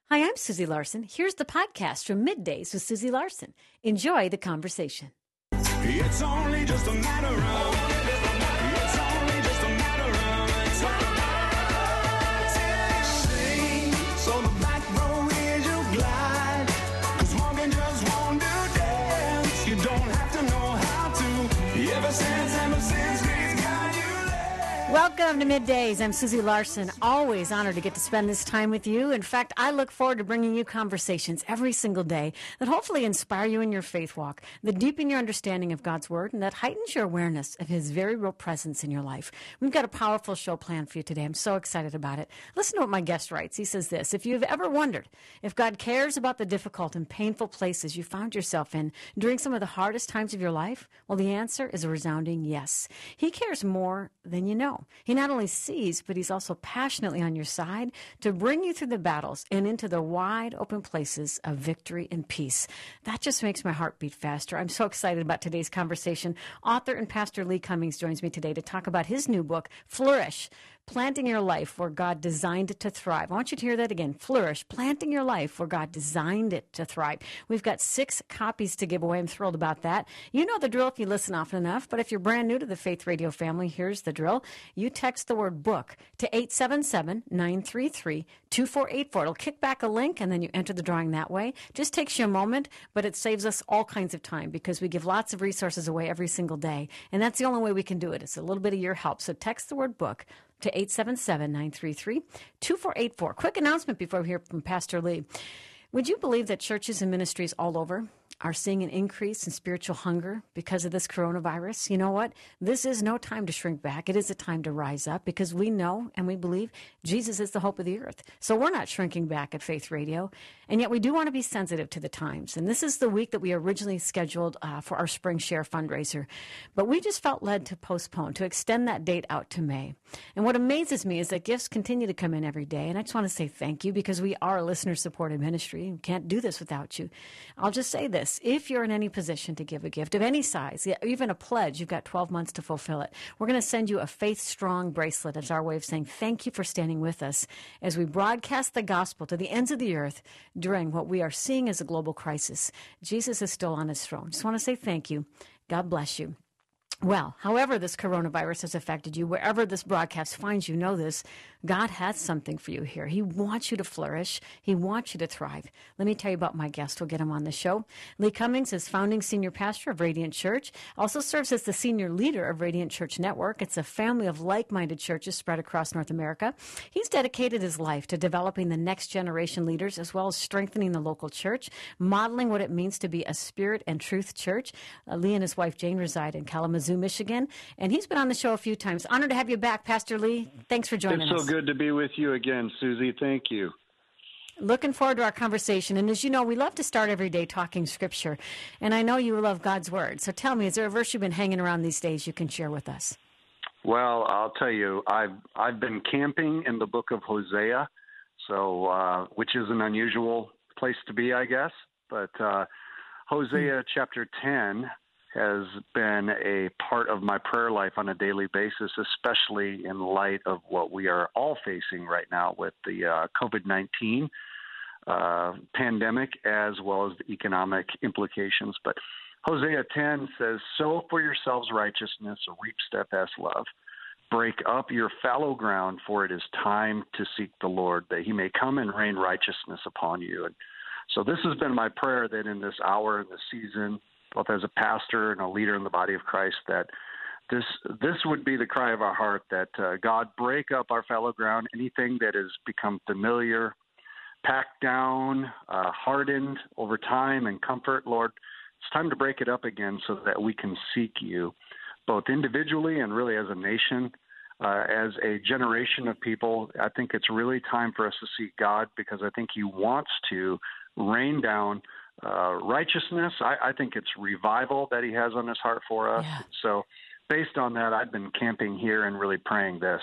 Hi, I'm Susie Larson. Here's the podcast from Middays with Susie Larson. Enjoy the conversation. It's only just a matter of so the back row is your glide, 'cause walking just won't do dance. You don't have to know how to. Ever since we've got you there. Welcome to Middays. I'm Susie Larson. Always honored to get to spend this time with you. In fact, I look forward to bringing you conversations every single day that hopefully inspire you in your faith walk, that deepen your understanding of God's Word, and that heightens your awareness of His very real presence in your life. We've got a powerful show planned for you today. I'm so excited about it. Listen to what my guest writes. He says this: if you've ever wondered if God cares about the difficult and painful places you found yourself in during some of the hardest times of your life, well, the answer is a resounding yes. He cares more than you know. He not only sees, but He's also passionately on your side to bring you through the battles and into the wide open places of victory and peace. That just makes my heart beat faster. I'm so excited about today's conversation. Author and Pastor Lee Cummings joins me today to talk about his new book, Flourish, Planting Your Life Where God Designed It to Thrive. I want you to hear that again. Flourish, planting your life where God designed it to thrive. We've got 6 copies to give away. I'm thrilled about that. You know the drill if you listen often enough, but if you're brand new to the Faith Radio family, here's the drill. You text the word book to 877-933-2484. It'll kick back a link, and then you enter the drawing that way. Just takes you a moment, but it saves us all kinds of time because we give lots of resources away every single day, and that's the only way we can do it. It's a little bit of your help. So text the word book to 877-933-2484. Quick announcement before we hear from Pastor Lee. Would you believe that churches and ministries all over are seeing an increase in spiritual hunger because of this coronavirus? You know what? This is no time to shrink back. It is a time to rise up because we know and we believe Jesus is the hope of the earth. So we're not shrinking back at Faith Radio, and yet we do want to be sensitive to the times. And this is the week that we originally scheduled for our Spring Share fundraiser. But we just felt led to postpone, to extend that date out to May. And what amazes me is that gifts continue to come in every day. And I just want to say thank you because we are a listener-supported ministry. We can't do this without you. I'll just say this. If you're in any position to give a gift of any size, even a pledge, you've got 12 months to fulfill it. We're going to send you a Faith Strong bracelet as our way of saying thank you for standing with us as we broadcast the gospel to the ends of the earth during what we are seeing as a global crisis. Jesus is still on His throne. Just want to say thank you. God bless you. Well, however this coronavirus has affected you, wherever this broadcast finds you, know this: God has something for you here. He wants you to flourish. He wants you to thrive. Let me tell you about my guest. We'll get him on the show. Lee Cummings is founding senior pastor of Radiant Church, also serves as the senior leader of Radiant Church Network. It's a family of like-minded churches spread across North America. He's dedicated his life to developing the next generation leaders as well as strengthening the local church, modeling what it means to be a spirit and truth church. Lee and his wife Jane reside in Kalamazoo, Michigan, and he's been on the show a few times. Honored to have you back, Pastor Lee. Thanks for joining us. It's so good to be with you again, Susie. Thank you. Looking forward to our conversation. And as you know, we love to start every day talking Scripture, and I know you love God's Word. So tell me, is there a verse you've been hanging around these days you can share with us? Well, I'll tell you, I've been camping in the book of Hosea, so which is an unusual place to be, I guess. But Hosea chapter 10 has been a part of my prayer life on a daily basis, especially in light of what we are all facing right now with the COVID-19 pandemic, as well as the economic implications. But Hosea 10 says, "Sow for yourselves righteousness, reap steadfast love. Break up your fallow ground, for it is time to seek the Lord, that He may come and rain righteousness upon you." And so this has been my prayer, that in this hour, in this season, both as a pastor and a leader in the body of Christ, that this would be the cry of our heart, that God break up our fallow ground, anything that has become familiar, packed down, hardened over time and comfort. Lord, it's time to break it up again so that we can seek you, both individually and really as a nation, as a generation of people. I think it's really time for us to seek God, because I think He wants to rain down righteousness. I think it's revival that He has on His heart for us. Yeah. So based on that, I've been camping here and really praying this.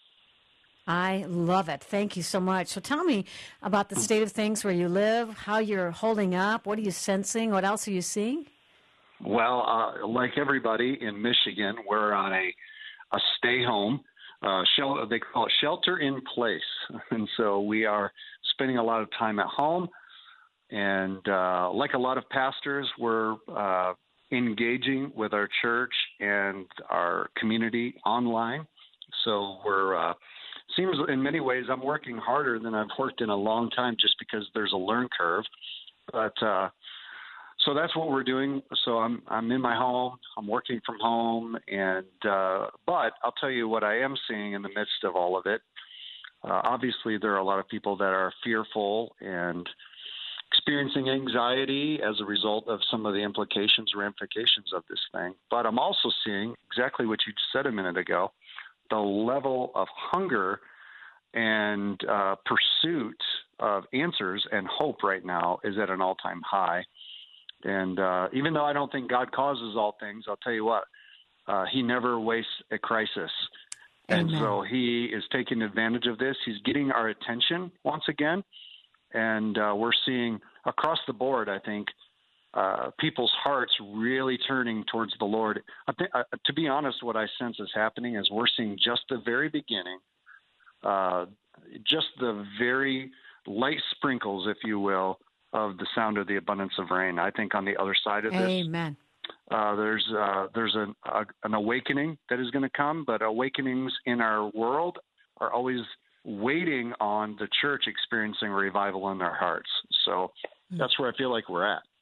I love it. Thank you so much. So tell me about the state of things where you live, how you're holding up, what are you sensing, what else are you seeing? Well, like everybody in Michigan, we're on a stay home they call it shelter in place. And so we are spending a lot of time at home. And like a lot of pastors, we're engaging with our church and our community online. So we're seems in many ways I'm working harder than I've worked in a long time just because there's a learn curve. But so that's what we're doing. So I'm in my home. I'm working from home, and but I'll tell you what I am seeing in the midst of all of it. Obviously, there are a lot of people that are fearful and experiencing anxiety as a result of some of the ramifications of this thing. But I'm also seeing exactly what you said a minute ago. The level of hunger and pursuit of answers and hope right now is at an all-time high. And even though I don't think God causes all things, I'll tell you what, he never wastes a crisis. Amen. And so he is taking advantage of this. He's getting our attention once again. And we're seeing across the board, I think, people's hearts really turning towards the Lord. To be honest, what I sense is happening is we're seeing just the very beginning, just the very light sprinkles, if you will, of the sound of the abundance of rain. I think on the other side of this, Amen. There's an awakening that is going to come, but awakenings in our world are always waiting on the church experiencing revival in their hearts. So that's where I feel like we're at.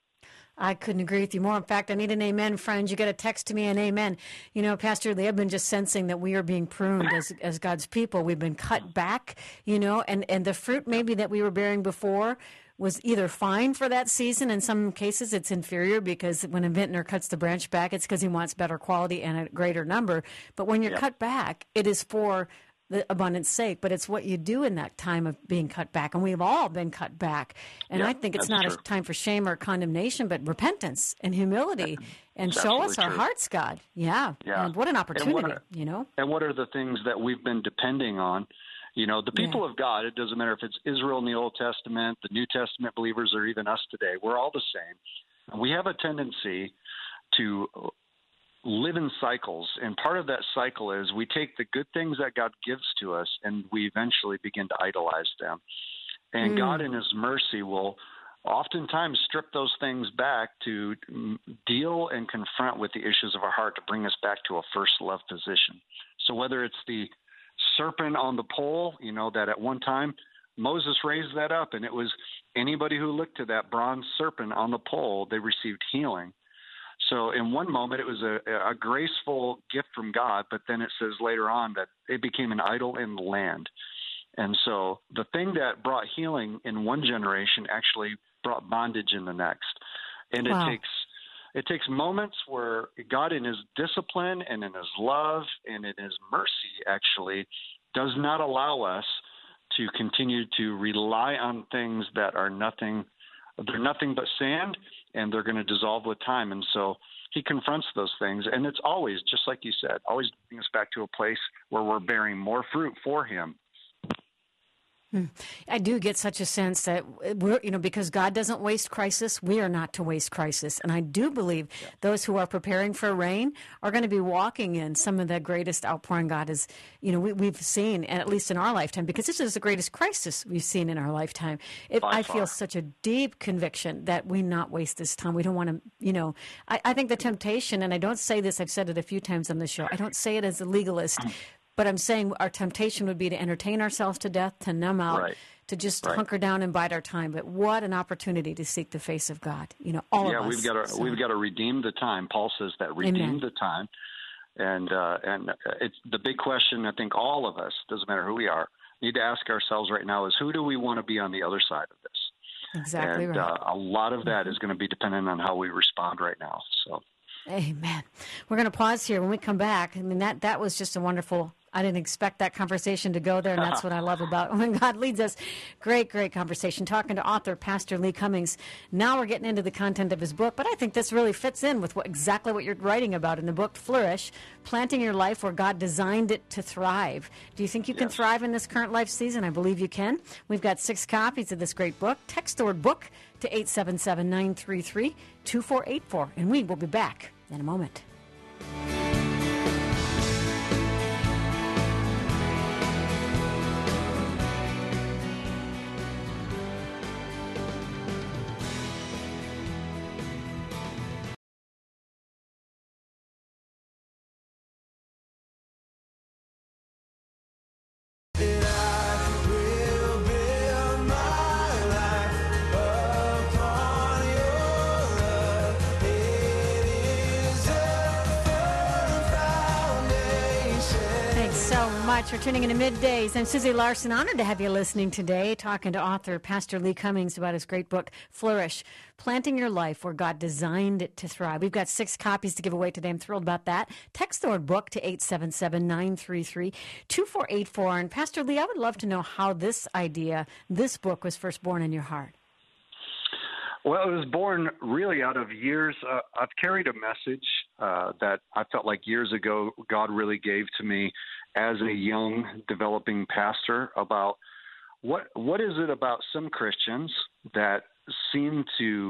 I couldn't agree with you more. In fact, I need an amen, friends. You got to text to me an amen. You know, Pastor Lee, I've been just sensing that we are being pruned as God's people. We've been cut back, you know, and the fruit maybe that we were bearing before was either fine for that season. In some cases, it's inferior because when a vintner cuts the branch back, it's because he wants better quality and a greater number. But when you're cut back, it is for the abundance sake, but it's what you do in that time of being cut back. And we've all been cut back. And I think it's not a time for shame or condemnation, but repentance and humility and show us our hearts, God. Yeah. And what an opportunity, you know. And what are the things that we've been depending on? You know, the people of God, it doesn't matter if it's Israel in the Old Testament, the New Testament believers, or even us today, we're all the same. We have a tendency to live in cycles, and part of that cycle is we take the good things that God gives to us and we eventually begin to idolize them. And God in his mercy will oftentimes strip those things back to deal and confront with the issues of our heart to bring us back to a first love position. So whether it's the serpent on the pole, you know, that at one time Moses raised that up, and it was anybody who looked to that bronze serpent on the pole, they received healing. So in one moment, it was a graceful gift from God, but then it says later on that it became an idol in the land. And so the thing that brought healing in one generation actually brought bondage in the next. And it takes moments where God in his discipline and in his love and in his mercy actually does not allow us to continue to rely on things that are nothing. They're nothing but sand, and they're going to dissolve with time. And so he confronts those things. And it's always, just like you said, always bring us back to a place where we're bearing more fruit for him. I do get such a sense that we're, you know, because God doesn't waste crisis, we are not to waste crisis. And I do believe those who are preparing for rain are going to be walking in some of the greatest outpouring God is, you know, we've seen, at least in our lifetime, because this is the greatest crisis we've seen in our lifetime. I feel such a deep conviction that we not waste this time. We don't want to, you know, I think the temptation, and I don't say this, I've said it a few times on the show, I don't say it as a legalist, but I'm saying our temptation would be to entertain ourselves to death, to numb out, to just hunker down and bide our time. But what an opportunity to seek the face of God. You know, all of us. Yeah, we've got to redeem the time. Paul says that, redeem the time. And it's the big question, I think all of us, doesn't matter who we are, need to ask ourselves right now is who do we want to be on the other side of this? Exactly right. A lot of that is going to be dependent on how we respond right now. So. Amen. We're going to pause here. When we come back, I mean, that was just a wonderful, I didn't expect that conversation to go there, and that's what I love about when God leads us. Great, great conversation. Talking to author Pastor Lee Cummings. Now we're getting into the content of his book, but I think this really fits in with exactly what you're writing about in the book, Flourish, planting your life where God designed it to thrive. Do you think you can thrive in this current life season? I believe you can. We've got 6 copies of this great book. Text the word book to 877-933-2484, and we will be back in a moment. much for tuning in to Middays. I'm Susie Larson. Honored to have you listening today, talking to author Pastor Lee Cummings about his great book, Flourish, Planting Your Life Where God Designed It to Thrive. We've got 6 copies to give away today. I'm thrilled about that. Text the word book to 877-933-2484. And Pastor Lee, I would love to know how this book was first born in your heart. Well, it was born really out of years. I've carried a message that I felt like years ago God really gave to me as a young developing pastor about what is it about some Christians that seem to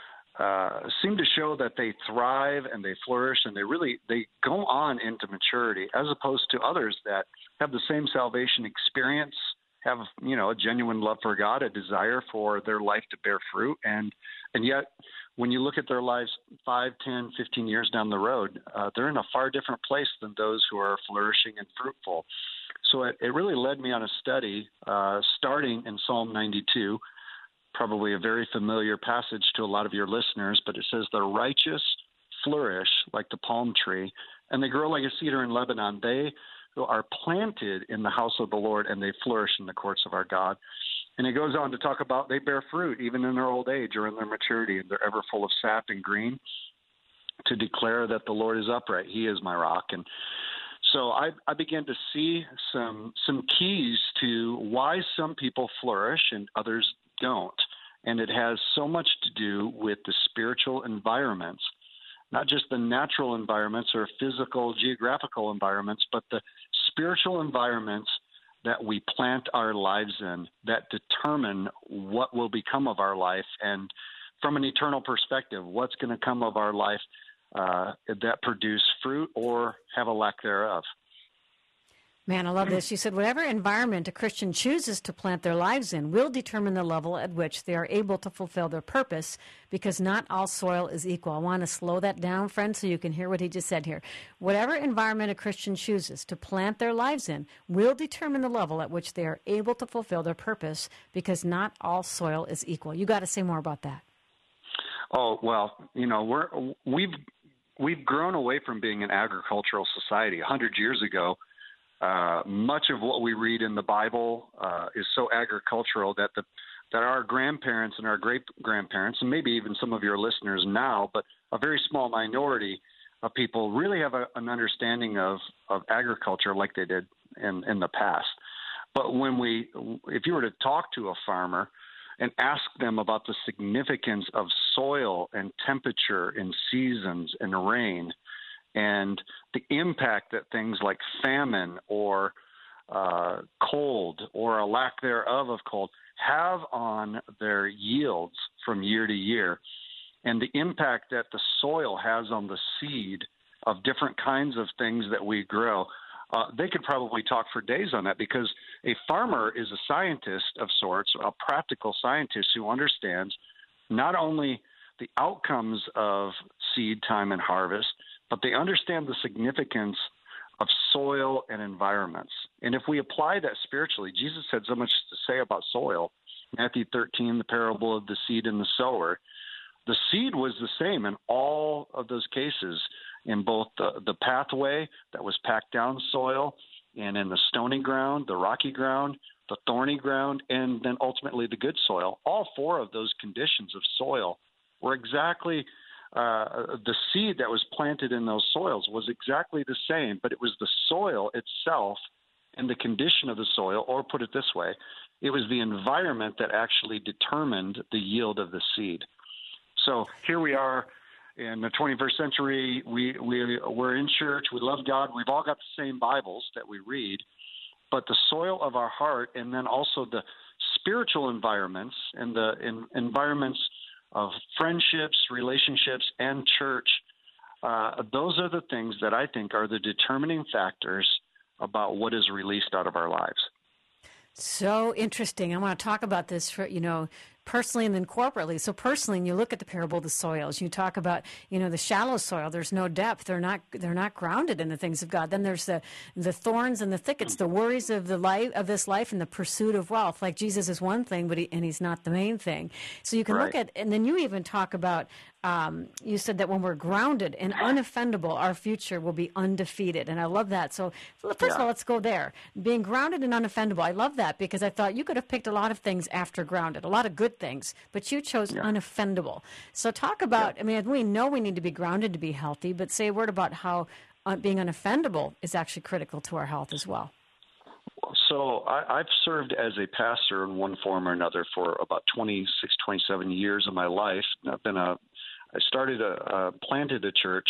show that they thrive and they flourish and they go on into maturity, as opposed to others that have the same salvation experience, have, a genuine love for God, a desire for their life to bear fruit. And yet, when you look at their lives 5, 10, 15 years down the road, they're in a far different place than those who are flourishing and fruitful. So it really led me on a study starting in Psalm 92, probably a very familiar passage to a lot of your listeners, but it says, "The righteous flourish like the palm tree, and they grow like a cedar in Lebanon. They who are planted in the house of the Lord, and they flourish in the courts of our God." And it goes on to talk about they bear fruit even in their old age or in their maturity, and they're ever full of sap and green, to declare that the Lord is upright. He is my rock. And so I began to see some keys to why some people flourish and others don't. And it has so much to do with the spiritual environments, not just the natural environments or physical, geographical environments, but the spiritual environments that we plant our lives in that determine what will become of our life. And from an eternal perspective, what's going to come of our life that produce fruit or have a lack thereof. Man, I love this. You said whatever environment a Christian chooses to plant their lives in will determine the level at which they are able to fulfill their purpose, because not all soil is equal. I want to slow that down, friends, so you can hear what he just said here. Whatever environment a Christian chooses to plant their lives in will determine the level at which they are able to fulfill their purpose, because not all soil is equal. You got to say more about that. Oh, well, we've grown away from being an agricultural society. 100 years ago, much of what we read in the Bible is so agricultural that our grandparents and our great-grandparents, and maybe even some of your listeners now, but a very small minority of people really have an understanding of agriculture like they did in the past. But if you were to talk to a farmer and ask them about the significance of soil and temperature and seasons and rain, and the impact that things like famine or cold or a lack thereof of cold have on their yields from year to year, and the impact that the soil has on the seed of different kinds of things that we grow, they could probably talk for days on that, because a farmer is a scientist of sorts, a practical scientist who understands not only the outcomes of seed time and harvest, but they understand the significance of soil and environments. And if we apply that spiritually, Jesus had so much to say about soil. Matthew 13, the parable of the seed and the sower. The seed was the same in all of those cases, in both the pathway that was packed down soil, and in the stony ground, the rocky ground, the thorny ground, and then ultimately the good soil. All 4 of those conditions of soil were exactly the seed that was planted in those soils was exactly the same, but it was the soil itself and the condition of the soil, or put it this way, it was the environment that actually determined the yield of the seed. So here we are in the 21st century. We're in church. We love God. We've all got the same Bibles that we read, but the soil of our heart, and then also the spiritual environments and the environments of friendships, relationships, and church, those are the things that I think are the determining factors about what is released out of our lives. So interesting. I want to talk about this for, personally and then corporately. So personally, you look at the parable of the soils. You talk about, the shallow soil. There's no depth. They're not grounded in the things of God. Then there's the thorns and the thickets, the worries of this life, and the pursuit of wealth. Like Jesus is one thing, but he's not the main thing. So you can look at, and then you even talk about you said that when we're grounded and unoffendable, our future will be undefeated. And I love that. So first of all, let's go there. Being grounded and unoffendable. I love that because I thought you could have picked a lot of things after grounded, a lot of good things, but you chose unoffendable. So talk about, I mean, we know we need to be grounded to be healthy, but say a word about how being unoffendable is actually critical to our health as well. So I've served as a pastor in one form or another for about 26, 27 years of my life. I planted a church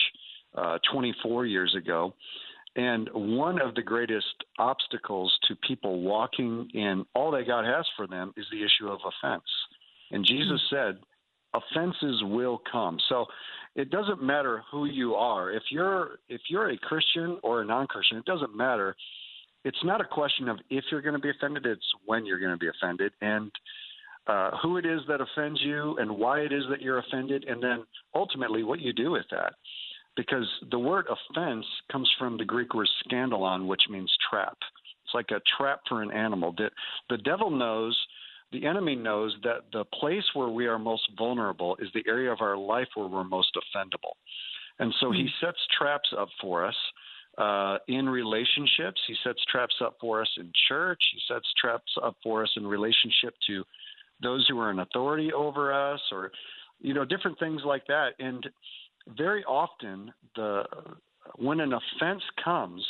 24 years ago, and one of the greatest obstacles to people walking in all that God has for them is the issue of offense. And Jesus said, offenses will come. So it doesn't matter who you are. If you're a Christian or a non-Christian, it doesn't matter. It's not a question of if you're going to be offended, it's when you're going to be offended, and who it is that offends you and why it is that you're offended, and then ultimately what you do with that. Because the word offense comes from the Greek word scandalon, which means trap. It's like a trap for an animal. The devil knows, the enemy knows that the place where we are most vulnerable is the area of our life where we're most offendable. And so he sets traps up for us. In relationships, he sets traps up for us in church. He sets traps up for us in relationship to those who are in authority over us, or different things like that. And very often, when an offense comes,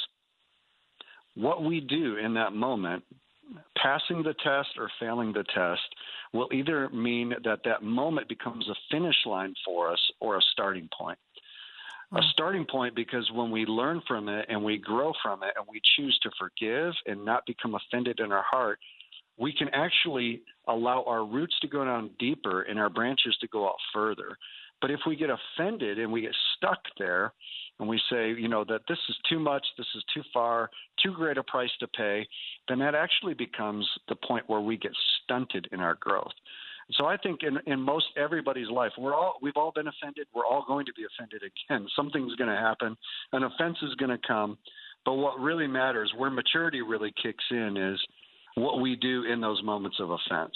what we do in that moment, passing the test or failing the test, will either mean that moment becomes a finish line for us or a starting point. A starting point because when we learn from it and we grow from it and we choose to forgive and not become offended in our heart, we can actually allow our roots to go down deeper and our branches to go out further. But if we get offended and we get stuck there and we say, that this is too much, this is too far, too great a price to pay, then that actually becomes the point where we get stunted in our growth. So I think in most everybody's life, we've all been offended. We're all going to be offended again. Something's going to happen. An offense is going to come. But what really matters, where maturity really kicks in, is what we do in those moments of offense.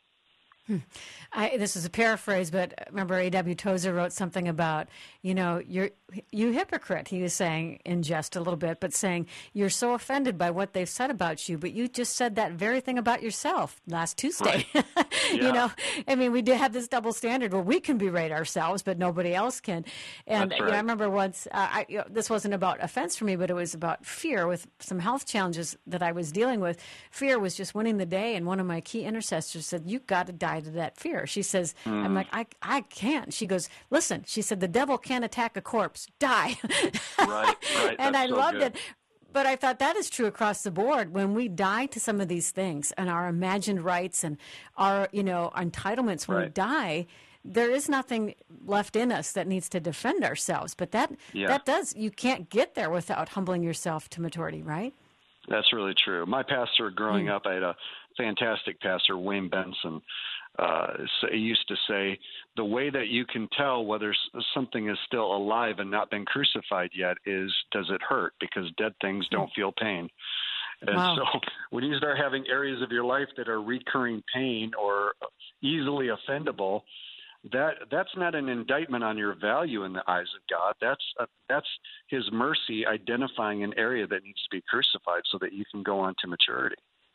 This is a paraphrase, but remember A.W. Tozer wrote something about, you hypocrite, he was saying in jest a little bit, but saying you're so offended by what they've said about you, but you just said that very thing about yourself last Tuesday. Right. Yeah. We do have this double standard where we can berate ourselves, but nobody else can. And That's right. I remember once, this wasn't about offense for me, but it was about fear with some health challenges that I was dealing with. Fear was just winning the day, and one of my key intercessors said, "You got to die to that fear." She says, I'm like, I can't. She goes, listen, she said, the devil can't attack a corpse. Die. Right. And I so loved good. it. But I thought that is true across the board. When we die to some of these things and our imagined rights and our, entitlements, when we die, there is nothing left in us that needs to defend ourselves. But that does, you can't get there without humbling yourself to maturity, right? That's really true. My pastor growing up, I had a fantastic pastor, Wayne Benson. He used to say, the way that you can tell whether something is still alive and not been crucified yet is, does it hurt? Because dead things don't feel pain. And so when you start having areas of your life that are recurring pain or easily offendable, that's not an indictment on your value in the eyes of God. That's his mercy identifying an area that needs to be crucified so that you can go on to maturity.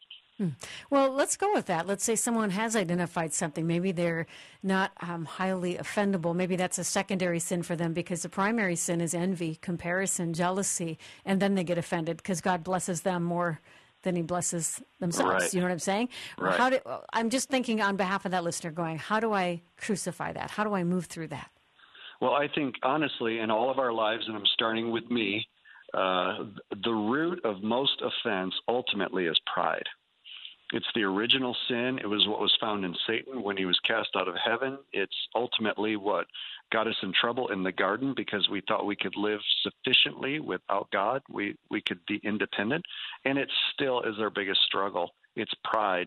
Well, let's go with that. Let's say someone has identified something. Maybe they're not highly offendable. Maybe that's a secondary sin for them because the primary sin is envy, comparison, jealousy, and then they get offended because God blesses them more than he blesses themselves. Right. You know what I'm saying? Right. I'm just thinking on behalf of that listener going, how do I crucify that? How do I move through that? Well, I think, honestly, in all of our lives, and I'm starting with me, the root of most offense ultimately is pride. It's the original sin. It was what was found in Satan when he was cast out of heaven. It's ultimately what got us in trouble in the garden because we thought we could live sufficiently without God. We could be independent. And it still is our biggest struggle. It's pride.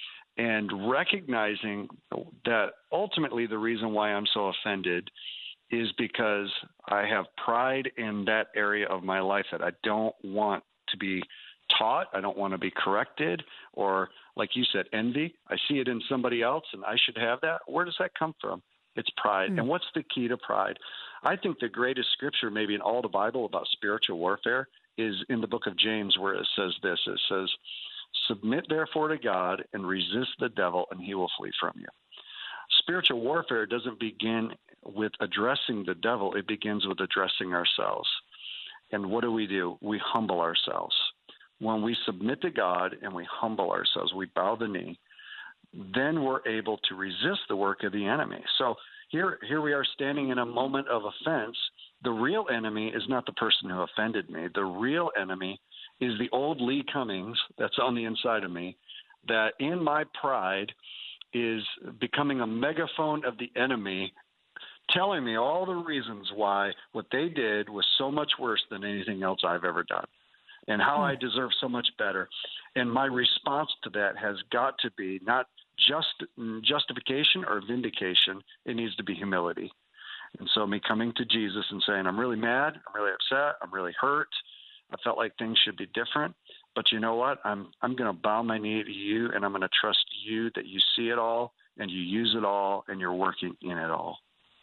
And recognizing that ultimately the reason why I'm so offended is because I have pride in that area of my life that I don't want to be taught. I don't want to be corrected, or like you said, envy. I see it in somebody else and I should have that. Where does that come from? It's pride. And what's the key to pride? I think the greatest scripture maybe in all the Bible about spiritual warfare is in the book of James, where it says this. It says, "Submit therefore to God and resist the devil, and he will flee from you." Spiritual warfare doesn't begin with addressing the devil. It begins with addressing ourselves. And what do? We humble ourselves. When we submit to God and we humble ourselves, we bow the knee, then we're able to resist the work of the enemy. So here we are standing in a moment of offense. The real enemy is not the person who offended me. The real enemy is the old Lee Cummings that's on the inside of me, that in my pride is becoming a megaphone of the enemy, telling me all the reasons why what they did was so much worse than anything else I've ever done, and how I deserve so much better. And my response to that has got to be not just justification or vindication. It needs to be humility. And so me coming to Jesus and saying, I'm really mad, I'm really upset, I'm really hurt, I felt like things should be different. But you know what? I'm going to bow my knee to you, and I'm going to trust you that you see it all, and you use it all, and you're working in it all.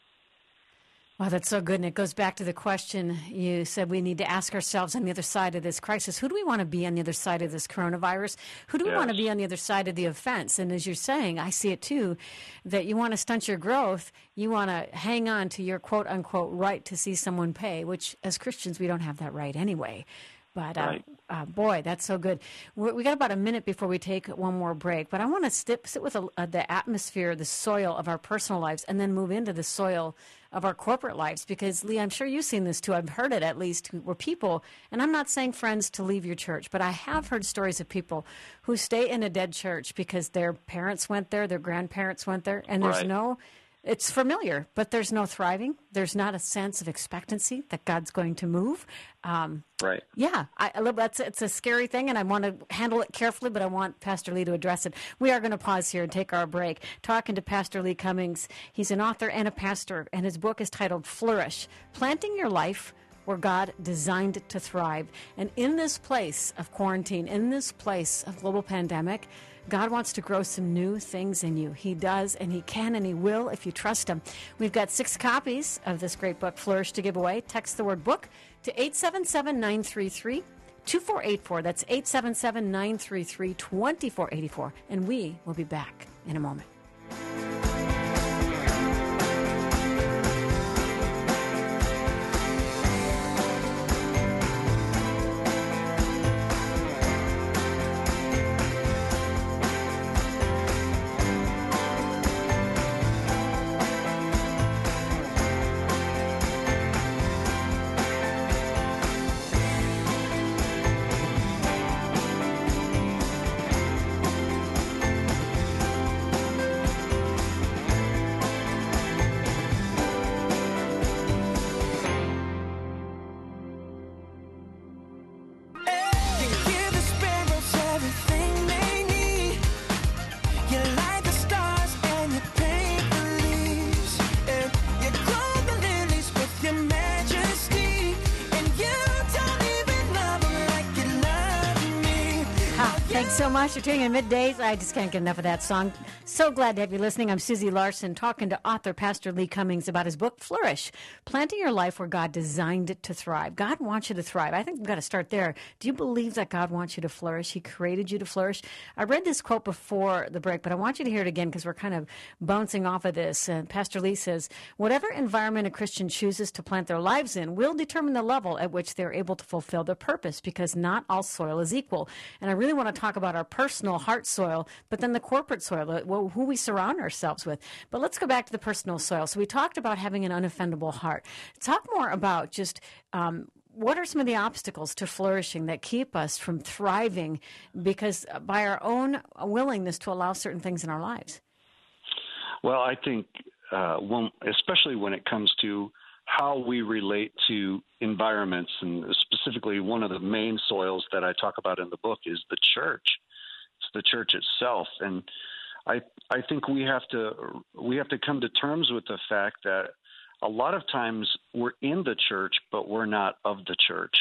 Wow, that's so good. And it goes back to the question you said we need to ask ourselves on the other side of this crisis. Who do we want to be on the other side of this coronavirus? Who do we want to be on the other side of the offense? And as you're saying, I see it too, that you want to stunt your growth. You want to hang on to your quote unquote right to see someone pay, which as Christians, we don't have that right anyway. But boy, that's so good. We got about a minute before we take one more break. But I want to sit with the atmosphere, the soil of our personal lives, and then move into the soil of our corporate lives. Because, Lee, I'm sure you've seen this too. I've heard it at least, where people, and I'm not saying friends to leave your church, but I have heard stories of people who stay in a dead church because their parents went there, their grandparents went there, and there's it's familiar, but there's no thriving. There's not a sense of expectancy that God's going to move. Yeah, it's a scary thing, and I want to handle it carefully, but I want Pastor Lee to address it. We are going to pause here and take our break. Talking to Pastor Lee Cummings. He's an author and a pastor, and his book is titled Flourish, Planting Your Life Where God Designed to Thrive. And in this place of quarantine, in this place of global pandemic, God wants to grow some new things in you. He does, and He can, and He will if you trust Him. We've got 6 copies of this great book, Flourish, to give away. Text the word book to 877-933-2484. That's 877-933-2484. And we will be back in a moment. Thanks so much for tuning in Middays. I just can't get enough of that song. So glad to have you listening. I'm Susie Larson, talking to author Pastor Lee Cummings about his book, Flourish, Planting Your Life Where God Designed It to Thrive. God wants you to thrive. I think we've got to start there. Do you believe that God wants you to flourish? He created you to flourish. I read this quote before the break, but I want you to hear it again because we're kind of bouncing off of this. Pastor Lee says, whatever environment a Christian chooses to plant their lives in will determine the level at which they're able to fulfill their purpose, because not all soil is equal. And I really want to talk about our personal heart soil, but then the corporate soil, who we surround ourselves with. But let's go back to the personal soil. So we talked about having an unoffendable heart. Talk more about just what are some of the obstacles to flourishing that keep us from thriving because by our own willingness to allow certain things in our lives? Well, I think especially when it comes to how we relate to environments, and specifically one of the main soils that I talk about in the book is the church. It's the church itself. And I think we have to come to terms with the fact that a lot of times we're in the church, but we're not of the church.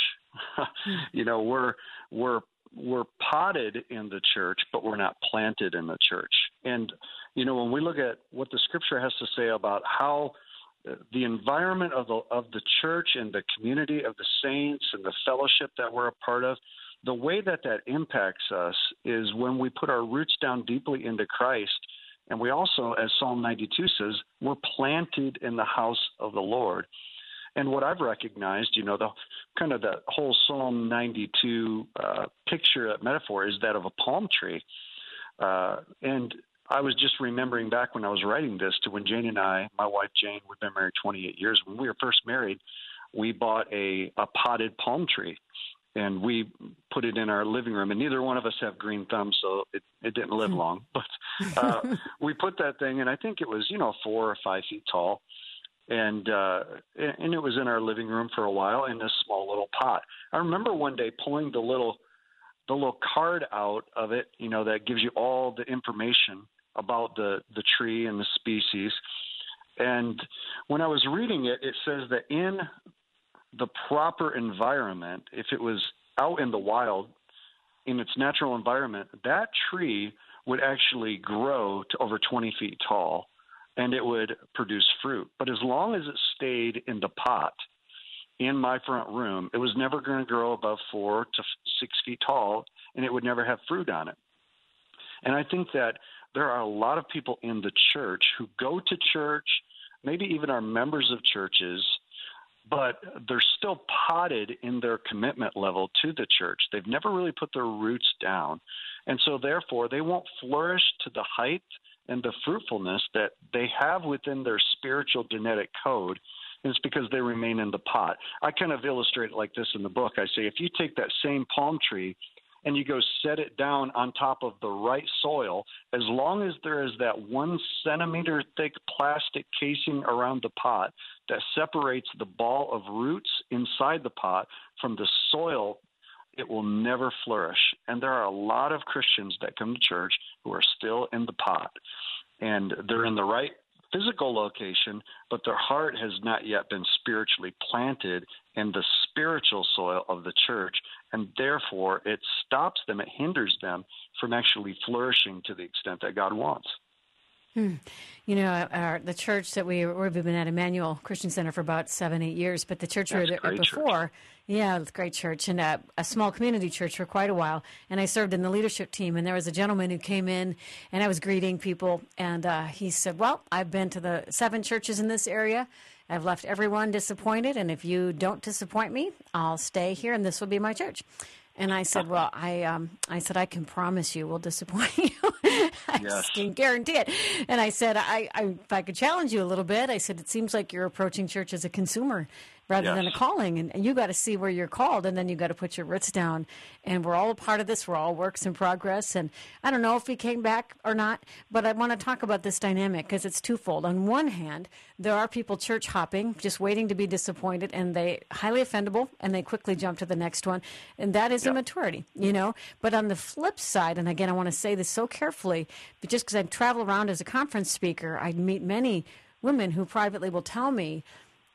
You know, we're potted in the church, but we're not planted in the church. And When we look at what the Scripture has to say about how the environment of the church and the community of the saints and the fellowship that we're a part of, the way that impacts us is when we put our roots down deeply into Christ. And we also, as Psalm 92 says, we're planted in the house of the Lord. And what I've recognized, the kind of the whole Psalm 92 picture, that metaphor, is that of a palm tree. And I was just remembering back when I was writing this to when Jane and I, my wife Jane, we've been married 28 years. When we were first married, we bought a potted palm tree, and we put it in our living room. And neither one of us have green thumbs, so it didn't live long. But we put that thing, and I think it was 4 or 5 feet tall. And it was in our living room for a while in this small little pot. I remember one day pulling the little card out of it, that gives you all the information about the tree and the species. And when I was reading it, it says that in the proper environment, if it was out in the wild, in its natural environment, that tree would actually grow to over 20 feet tall, and it would produce fruit. But as long as it stayed in the pot in my front room, it was never going to grow above 4 to 6 feet tall, and it would never have fruit on it. And I think that there are a lot of people in the church who go to church, maybe even are members of churches, but they're still potted in their commitment level to the church. They've never really put their roots down. And so therefore, they won't flourish to the height and the fruitfulness that they have within their spiritual genetic code. And it's because they remain in the pot. I kind of illustrate it like this in the book. I say, if you take that same palm tree and you go set it down on top of the right soil, as long as there is that 1 centimeter thick plastic casing around the pot that separates the ball of roots inside the pot from the soil, it will never flourish. And there are a lot of Christians that come to church who are still in the pot, and they're in the right physical location, but their heart has not yet been spiritually planted in the spiritual soil of the church, and therefore it stops them, it hinders them from actually flourishing to the extent that God wants. The church that we've been at, Emmanuel Christian Center, for about 7-8 years, but the church we were at before, it's a great church, and a small community church for quite a while. And I served in the leadership team, and there was a gentleman who came in, and I was greeting people, and he said, well, I've been to the 7 churches in this area. I've left everyone disappointed, and if you don't disappoint me, I'll stay here, and this will be my church. And I said, well, I I can promise you we'll disappoint you. I can guarantee it. And I said, if I could challenge you a little bit, I said, it seems like you're approaching church as a consumer rather than a calling. And you got to see where you're called, and then you got to put your roots down. And we're all a part of this. We're all works in progress. And I don't know if we came back or not, but I want to talk about this dynamic because it's twofold. On one hand, there are people church hopping, just waiting to be disappointed, and they highly offendable, and they quickly jump to the next one. And that is immaturity, But on the flip side, and again, I want to say this so carefully, but just because I travel around as a conference speaker, I meet many women who privately will tell me,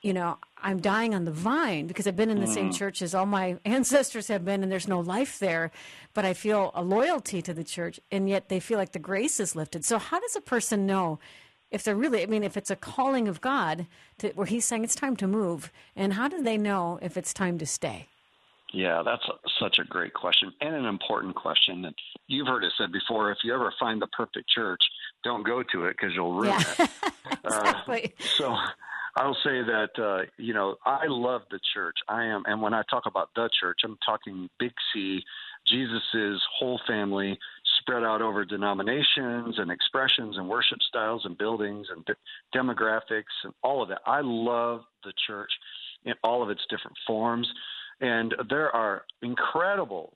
I'm dying on the vine because I've been in the same church as all my ancestors have been, and there's no life there, but I feel a loyalty to the church, and yet they feel like the grace is lifted. So how does a person know if they're really, if it's a calling of God where he's saying it's time to move, and how do they know if it's time to stay? Yeah, that's such a great question and an important question. And you've heard it said before, if you ever find the perfect church, don't go to it because you'll ruin it. Exactly. So I'll say that, I love the church. And when I talk about the church, I'm talking Big C, Jesus's whole family spread out over denominations and expressions and worship styles and buildings and demographics and all of that. I love the church in all of its different forms. And there are incredible,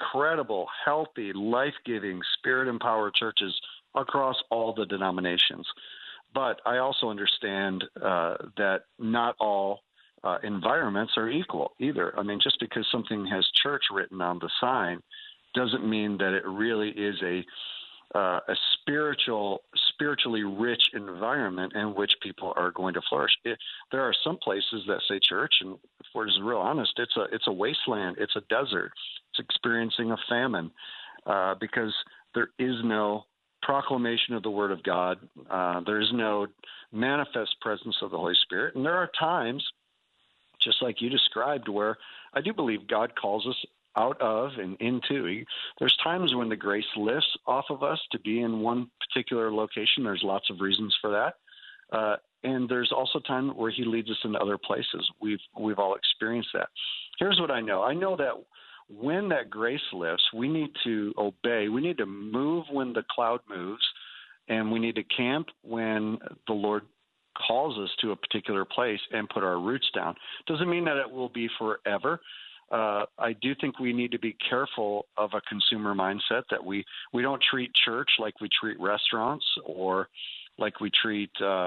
healthy, life-giving, spirit-empowered churches across all the denominations. But I also understand that not all environments are equal either. Just because something has church written on the sign doesn't mean that it really is a spiritually rich environment in which people are going to flourish. There are some places that say church, and if we're just real honest, it's a wasteland, it's a desert, it's experiencing a famine because there is no proclamation of the Word of God. There is no manifest presence of the Holy Spirit. And there are times, just like you described, where I do believe God calls us out of and into. There's times when the grace lifts off of us to be in one particular location. There's lots of reasons for that. And there's also time where he leads us into other places. We've all experienced that. Here's what I know. I know that when that grace lifts, we need to obey. We need to move when the cloud moves, and we need to camp when the Lord calls us to a particular place and put our roots down. Doesn't mean that it will be forever. I do think we need to be careful of a consumer mindset, that we don't treat church like we treat restaurants or like we treat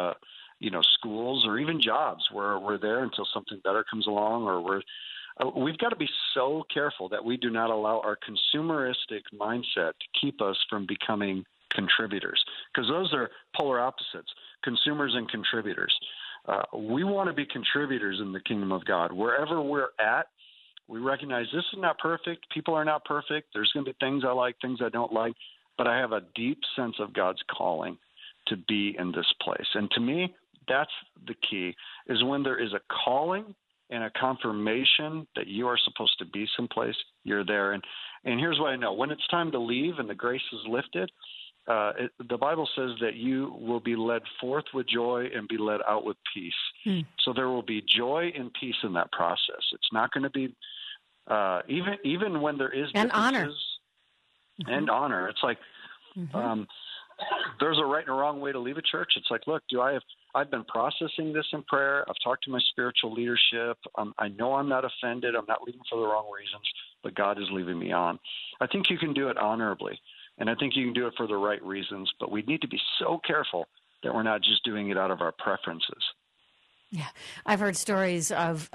schools or even jobs, where we're there until something better comes along, or we've got to be so careful that we do not allow our consumeristic mindset to keep us from becoming contributors, because those are polar opposites, consumers and contributors. We want to be contributors in the kingdom of God. Wherever we're at, we recognize this is not perfect. People are not perfect. There's going to be things I like, things I don't like, but I have a deep sense of God's calling to be in this place. And to me, that's the key, is when there is a calling and a confirmation that you are supposed to be someplace, you're there. And here's what I know. When it's time to leave and the grace is lifted, the Bible says that you will be led forth with joy and be led out with peace. So there will be joy and peace in that process. It's not going to be even when there is and honor. And honor. It's like there's a right and a wrong way to leave a church. It's like, look, I've been processing this in prayer. I've talked to my spiritual leadership. I know I'm not offended. I'm not leaving for the wrong reasons, but God is leaving me on. I think you can do it honorably, and I think you can do it for the right reasons, but we need to be so careful that we're not just doing it out of our preferences. Yeah, I've heard stories of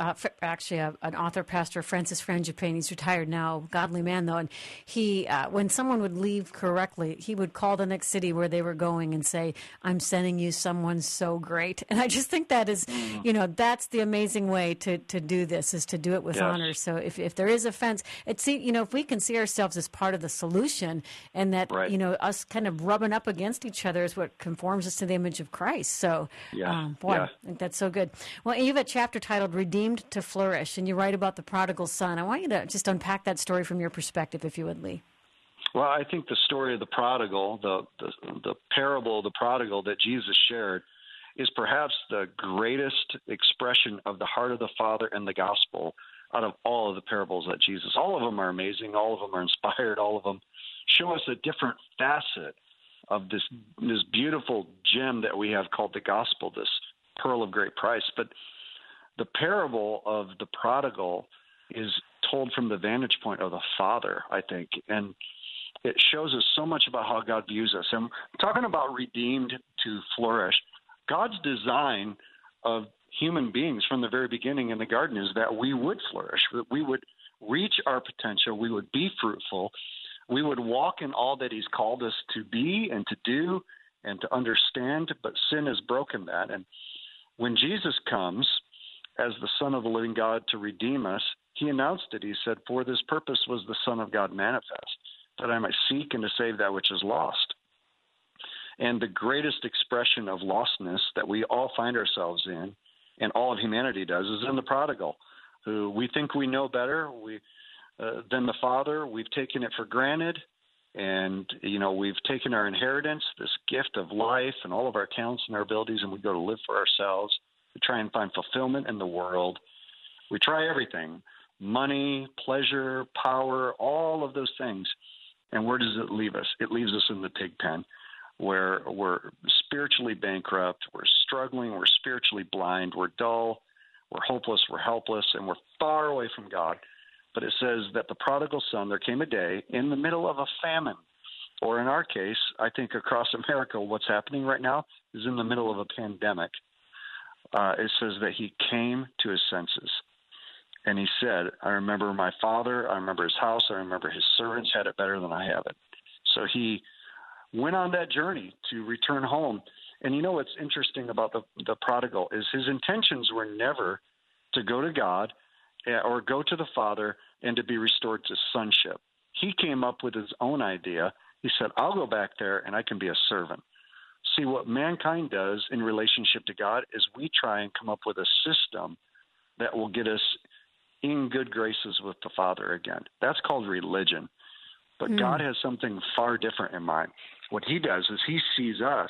an author, Pastor Francis Frangipane. He's retired now, godly man though, and he, when someone would leave correctly, he would call the next city where they were going and say, "I'm sending you someone so great." And I just think that is, that's the amazing way to do this, is to do it with honor. So if there is offense, if we can see ourselves as part of the solution, and that us kind of rubbing up against each other is what conforms us to the image of Christ. So, I think that's so good. Well, you have a chapter titled "Redeemed to Flourish," and you write about the prodigal son. I want you to just unpack that story from your perspective, if you would, Lee. Well, I think the story of the prodigal, the parable of the prodigal that Jesus shared, is perhaps the greatest expression of the heart of the Father and the gospel out of all of the parables that Jesus. All of them are amazing. All of them are inspired. All of them show us a different facet of this beautiful gem that we have called the gospel, this pearl of great price. But the parable of the prodigal is told from the vantage point of the Father, I think, and it shows us so much about how God views us. And talking about redeemed to flourish, God's design of human beings from the very beginning in the garden is that we would flourish, we would reach our potential, we would be fruitful, we would walk in all that he's called us to be and to do and to understand, but sin has broken that. And when Jesus comes as the Son of the living God to redeem us, he announced it. He said, "For this purpose was the Son of God manifest, that I might seek and to save that which is lost." And the greatest expression of lostness that we all find ourselves in, and all of humanity does, is in the prodigal, who we think we know better than the Father. We've taken it for granted. And, we've taken our inheritance, this gift of life and all of our talents and our abilities, and we go to live for ourselves. We try and find fulfillment in the world. We try everything, money, pleasure, power, all of those things. And where does it leave us? It leaves us in the pig pen, where we're spiritually bankrupt, we're struggling, we're spiritually blind, we're dull, we're hopeless, we're helpless, and we're far away from God. But it says that the prodigal son, there came a day in the middle of a famine, or in our case, I think across America, what's happening right now is in the middle of a pandemic. It says that he came to his senses. And he said, "I remember my father, I remember his house, I remember his servants had it better than I have it." So he went on that journey to return home. And what's interesting about the prodigal is his intentions were never to go to God or go to the Father and to be restored to sonship. He came up with his own idea, He said, I'll go back there and I can be a servant. See, what mankind does in relationship to God is we try and come up with a system that will get us in good graces with the Father again. That's called religion. But God has something far different in mind. What he does is he sees us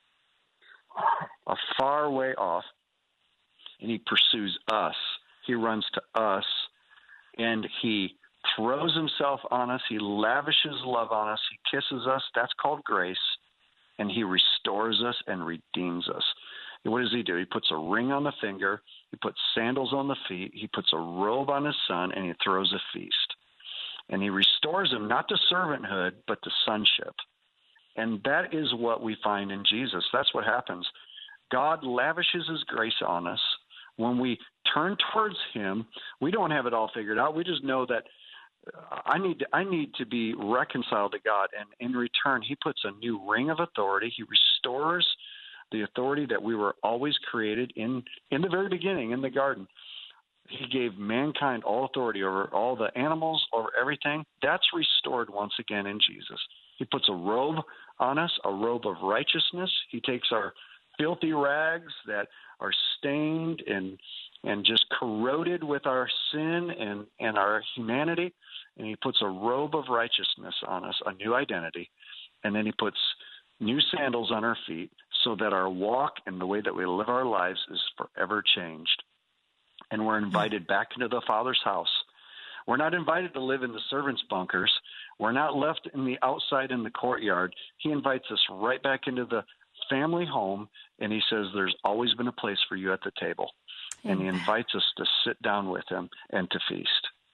a far way off, and he pursues us. He runs to us, and he throws himself on us. He lavishes love on us. He kisses us. That's called grace. And he restores us and redeems us. And what does he do? He puts a ring on the finger. He puts sandals on the feet. He puts a robe on his son, and he throws a feast. And he restores him not to servanthood, but to sonship. And that is what we find in Jesus. That's what happens. God lavishes his grace on us. When we turn towards him, we don't have it all figured out. We just know that I need to be reconciled to God. And in return, he puts a new ring of authority. He restores the authority that we were always created in the very beginning, in the garden. He gave mankind all authority over all the animals, over everything. That's restored once again in Jesus. He puts a robe on us, a robe of righteousness. He takes our filthy rags that are stained and just corroded with our sin and our humanity, and he puts a robe of righteousness on us, a new identity, and then he puts new sandals on our feet so that our walk and the way that we live our lives is forever changed. And we're invited back into the Father's house. We're not invited to live in the servants' bunkers. We're not left in the outside in the courtyard. He invites us right back into the family home, and he says there's always been a place for you at the table. And he invites us to sit down with him and to feast.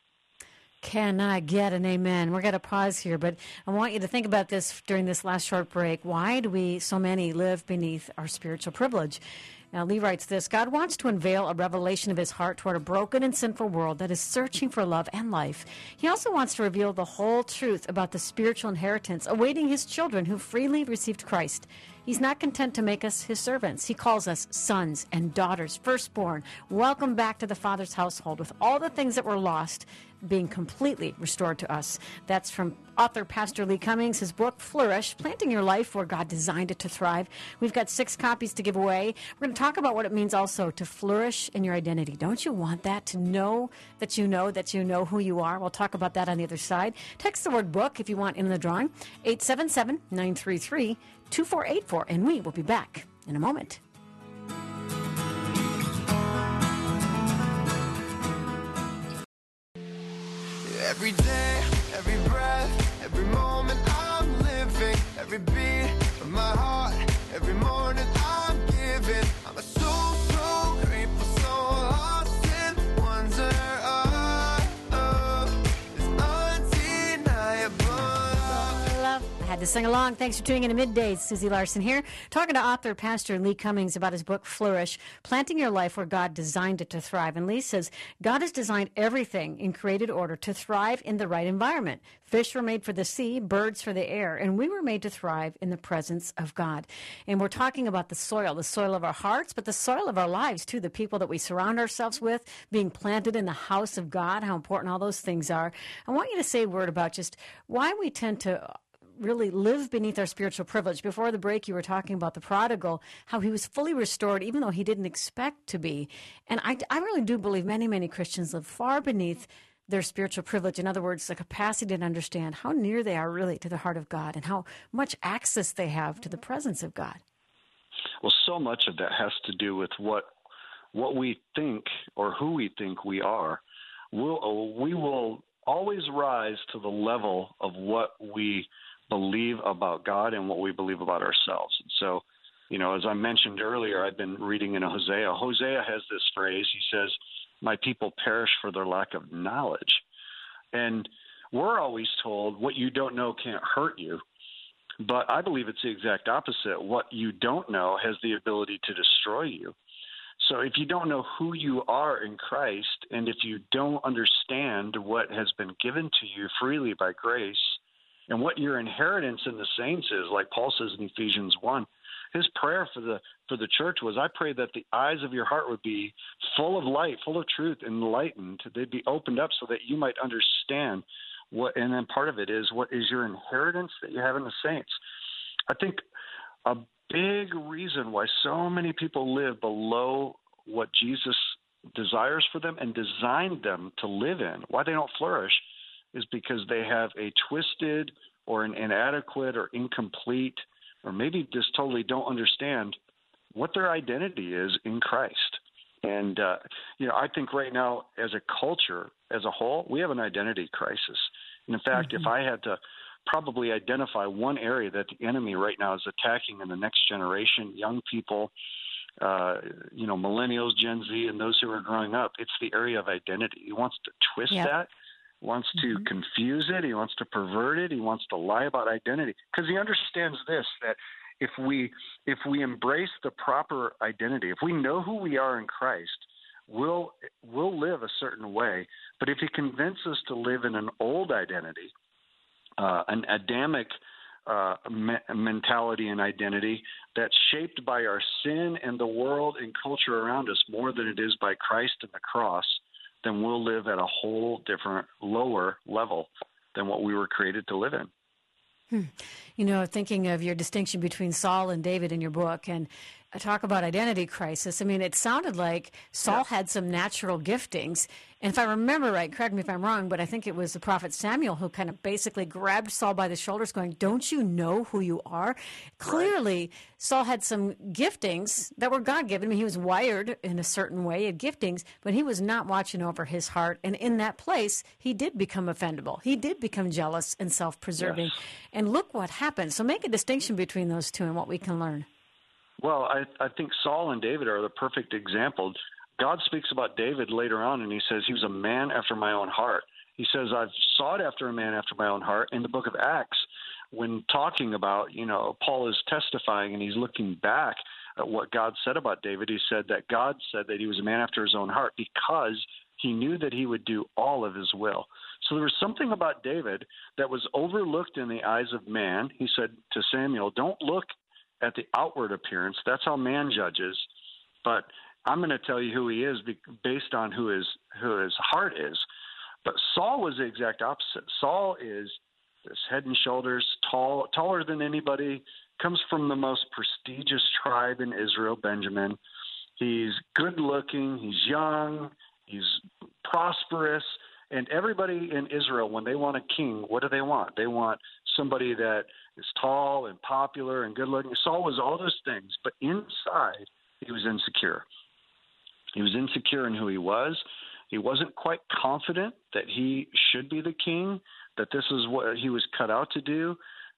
Can I get an amen? We're going to pause here, but I want you to think about this during this last short break. Why do so many live beneath our spiritual privilege? Now, Lee writes this: God wants to unveil a revelation of his heart toward a broken and sinful world that is searching for love and life. He also wants to reveal the whole truth about the spiritual inheritance awaiting his children who freely received Christ. He's not content to make us his servants. He calls us sons and daughters, firstborn. Welcome back to the Father's household with all the things that were lost being completely restored to us. That's from author Pastor Lee Cummings, his book, Flourish, Planting Your Life Where God Designed It to Thrive. We've got 6 copies to give away. We're going to talk about what it means also to flourish in your identity. Don't you want that? To know that you know who you are? We'll talk about that on the other side. Text the word book if you want in the drawing, 877-933-2484, and we will be back in a moment. Every day, every breath, every moment I'm living, every beat of my heart, every morning I'm giving. I'm so grateful, so lost in wonder. It's undeniable. I had to sing along. Thanks for tuning in to Middays. Susie Larson here, talking to author Pastor Lee Cummings about his book, Flourish, Planting Your Life Where God Designed It to Thrive. And Lee says, God has designed everything in created order to thrive in the right environment. Fish were made for the sea, birds for the air, and we were made to thrive in the presence of God. And we're talking about the soil of our hearts, but the soil of our lives, too, the people that we surround ourselves with, being planted in the house of God, how important all those things are. I want you to say a word about just why we tend to really live beneath our spiritual privilege. Before the break, you were talking about the prodigal, how he was fully restored even though he didn't expect to be. And I really do believe many Christians live far beneath their spiritual privilege. In other words, the capacity to understand how near they are really to the heart of God and how much access they have to the presence of God. Well, so much of that has to do with what we think or who we think we are. We will always rise to the level of what we believe about God and what we believe about ourselves. And so, as I mentioned earlier, I've been reading in Hosea. Hosea has this phrase. He says, "My people perish for their lack of knowledge." And we're always told what you don't know can't hurt you. But I believe it's the exact opposite. What you don't know has the ability to destroy you. So if you don't know who you are in Christ, and if you don't understand what has been given to you freely by grace, and what your inheritance in the saints is, like Paul says in Ephesians 1, his prayer for the church was, I pray that the eyes of your heart would be full of light, full of truth, enlightened. They'd be opened up so that you might understand And then part of it is, what is your inheritance that you have in the saints? I think a big reason why so many people live below what Jesus desires for them and designed them to live in, why they don't flourish, is because they have a twisted or an inadequate or incomplete, or maybe just totally don't understand what their identity is in Christ. And, I think right now as a culture, as a whole, we have an identity crisis. And in fact, if I had to probably identify one area that the enemy right now is attacking in the next generation, young people, millennials, Gen Z, and those who are growing up, it's the area of identity. He wants to twist that, wants to confuse it, he wants to pervert it, he wants to lie about identity, because he understands this, that if we embrace the proper identity, if we know who we are in Christ, we'll live a certain way. But if he convinces us to live in an old identity, an Adamic mentality and identity that's shaped by our sin and the world and culture around us more than it is by Christ and the cross, then we'll live at a whole different, lower level than what we were created to live in. Thinking of your distinction between Saul and David in your book, and talk about identity crisis. I mean, it sounded like Saul had some natural giftings. And if I remember right, correct me if I'm wrong, but I think it was the prophet Samuel who kind of basically grabbed Saul by the shoulders going, don't you know who you are? Clearly, Saul had some giftings that were God-given. I mean, he was wired in a certain way, had giftings, but he was not watching over his heart. And in that place, he did become offendable. He did become jealous and self-preserving. Yes. And look what happened. So make a distinction between those two and what we can learn. Well, I think Saul and David are the perfect example. God speaks about David later on, and he says he was a man after my own heart. He says, I've sought after a man after my own heart. In the book of Acts, when talking about, Paul is testifying and he's looking back at what God said about David, he said that God said that he was a man after his own heart because he knew that he would do all of his will. So there was something about David that was overlooked in the eyes of man. He said to Samuel, don't look at the outward appearance. That's how man judges. But I'm going to tell you who he is based on who his heart is. But Saul was the exact opposite. Saul is this head and shoulders taller than anybody, comes from the most prestigious tribe in Israel, Benjamin. He's good looking, he's young, he's prosperous. And everybody in Israel, when they want a king, what do they want? They want somebody that is tall and popular and good looking. Saul was all those things, but inside he was insecure. He was insecure in who he was. He wasn't quite confident that he should be the king, that this is what he was cut out to do.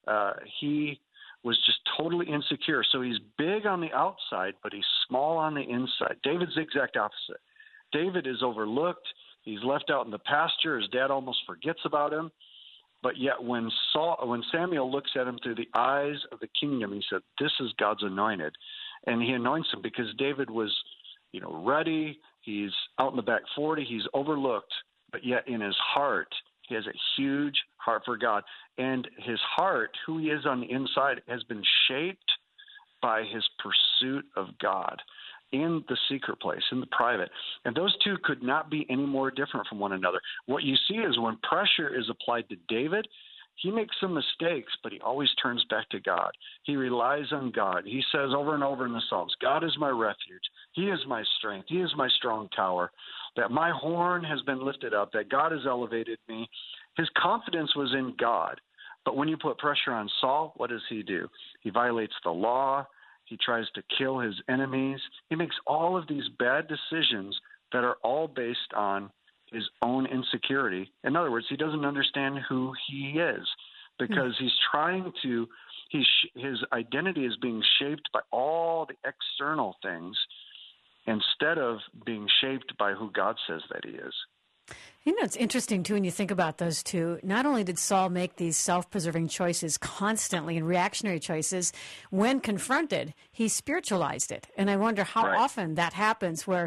He was just totally insecure. So he's big on the outside, but he's small on the inside. David's the exact opposite. David is overlooked. He's left out in the pasture. His dad almost forgets about him. But yet when Samuel looks at him through the eyes of the kingdom, he said, this is God's anointed. And he anoints him because David was, ready. He's out in the back 40. He's overlooked. But yet in his heart, he has a huge heart for God. And his heart, who he is on the inside, has been shaped by his pursuit of God in the secret place, in the private. And those two could not be any more different from one another. What you see is when pressure is applied to David, he makes some mistakes, but he always turns back to God. He relies on God. He says over and over in the Psalms, God is my refuge. He is my strength. He is my strong tower, that my horn has been lifted up, that God has elevated me. His confidence was in God. But when you put pressure on Saul, what does he do? He violates the law. He tries to kill his enemies. He makes all of these bad decisions that are all based on his own insecurity. In other words, he doesn't understand who he is because he's trying to his identity is being shaped by all the external things instead of being shaped by who God says that he is. It's interesting, too, when you think about those two. Not only did Saul make these self-preserving choices constantly and reactionary choices, when confronted, he spiritualized it. And I wonder how often that happens where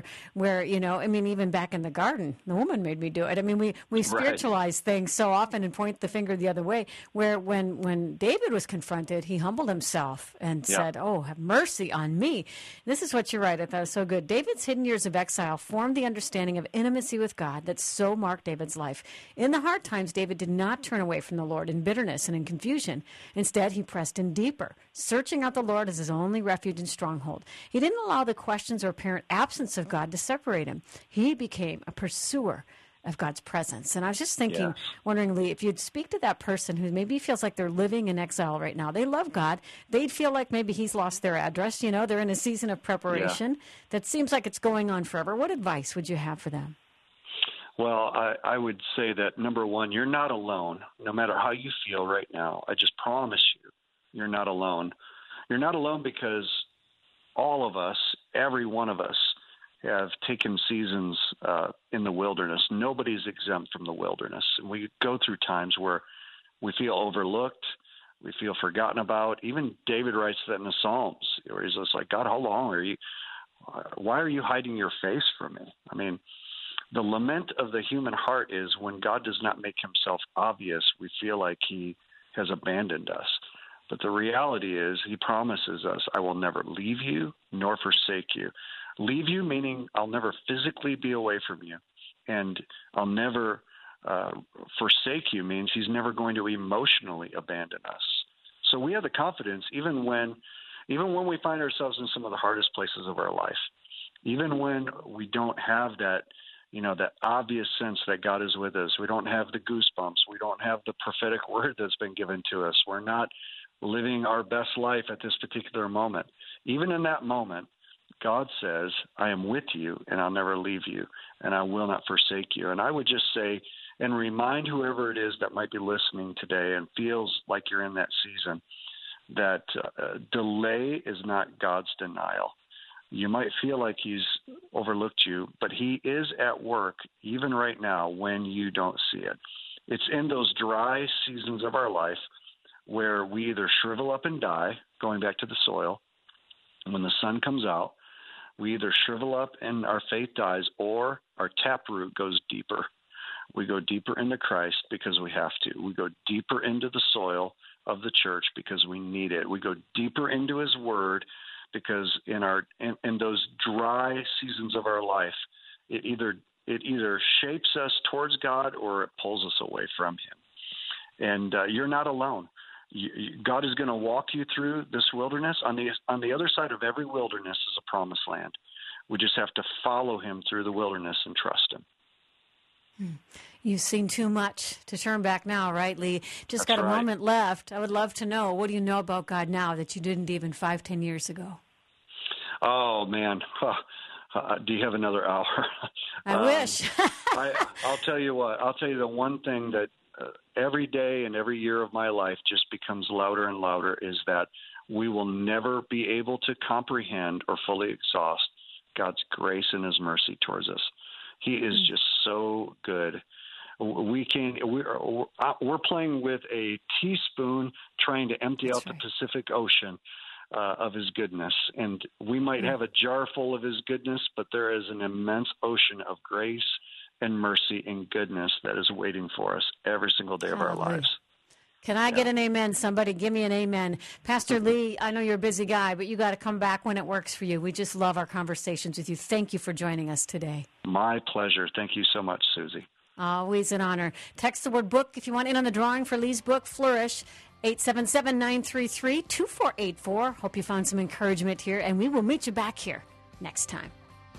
even back in the garden, the woman made me do it. I mean, we spiritualize things so often and point the finger the other way, where when David was confronted, he humbled himself and said, oh, have mercy on me. This is what you write. I thought it was so good. David's hidden years of exile formed the understanding of intimacy with God that's so marked David's life. In the hard times, David did not turn away from the Lord in bitterness and in confusion. Instead, he pressed in deeper, searching out the Lord as his only refuge and stronghold. He didn't allow the questions or apparent absence of God to separate him. He became a pursuer of God's presence. And I was just thinking, wondering, Lee, if you'd speak to that person who maybe feels like they're living in exile right now. They love God. They'd feel like maybe he's lost their address. You know, they're in a season of preparation that seems like it's going on forever. What advice would you have for them? Well, I would say that, number one, you're not alone. No matter how you feel right now, I just promise you, you're not alone. You're not alone because all of us, every one of us, have taken seasons in the wilderness. Nobody's exempt from the wilderness. And we go through times where we feel overlooked, we feel forgotten about. Even David writes that in the Psalms, where he's just like, God, how long are you? Why are you hiding your face from me? I mean, the lament of the human heart is when God does not make himself obvious, we feel like he has abandoned us. But the reality is he promises us, I will never leave you nor forsake you. Leave you meaning I'll never physically be away from you, and I'll never forsake you means he's never going to emotionally abandon us. So we have the confidence even when we find ourselves in some of the hardest places of our life, even when we don't have that, that obvious sense that God is with us. We don't have the goosebumps. We don't have the prophetic word that's been given to us. We're not living our best life at this particular moment. Even in that moment, God says, I am with you and I'll never leave you and I will not forsake you. And I would just say, and remind whoever it is that might be listening today and feels like you're in that season, that delay is not God's denial. You might feel like he's overlooked you, but he is at work even right now when you don't see it. It's in those dry seasons of our life where we either shrivel up and die, going back to the soil. When the sun comes out, we either shrivel up and our faith dies, or our taproot goes deeper. We go deeper into Christ because we have to. We go deeper into the soil of the church because we need it. We go deeper into his word because in those dry seasons of our life, it either shapes us towards God or it pulls us away from him. And you're not alone. God is going to walk you through this wilderness. On the other side of every wilderness is a promised land. We just have to follow him through the wilderness and trust him. You've seen too much to turn back now, right, Lee? Just got a moment left. I would love to know, what do you know about God now that you didn't even 5-10 years ago? Oh, man. Do you have another hour? I wish. I'll tell you what. I'll tell you the one thing that every day and every year of my life just becomes louder and louder is that we will never be able to comprehend or fully exhaust God's grace and his mercy towards us. He is just so good. We're playing with a teaspoon trying to empty out the Pacific Ocean of his goodness. And we might have a jar full of his goodness, but there is an immense ocean of grace and mercy and goodness that is waiting for us every single day of our lives. Can I get an amen? Somebody give me an amen. Pastor Lee, I know you're a busy guy, but you got to come back when it works for you. We just love our conversations with you. Thank you for joining us today. My pleasure. Thank you so much, Susie. Always an honor. Text the word book if you want in on the drawing for Lee's book, Flourish, 877-933-2484. Hope you found some encouragement here, and we will meet you back here next time.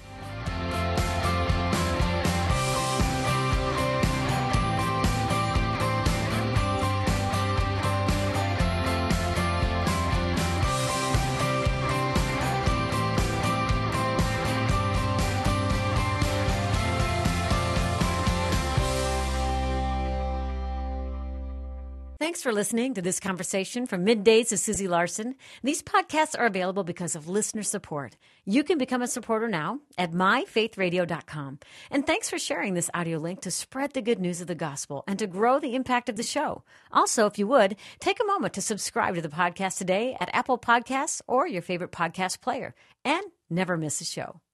Thanks for listening to this conversation from Middays with Susie Larson. These podcasts are available because of listener support. You can become a supporter now at myfaithradio.com. And thanks for sharing this audio link to spread the good news of the gospel and to grow the impact of the show. Also, if you would, take a moment to subscribe to the podcast today at Apple Podcasts or your favorite podcast player. And never miss a show.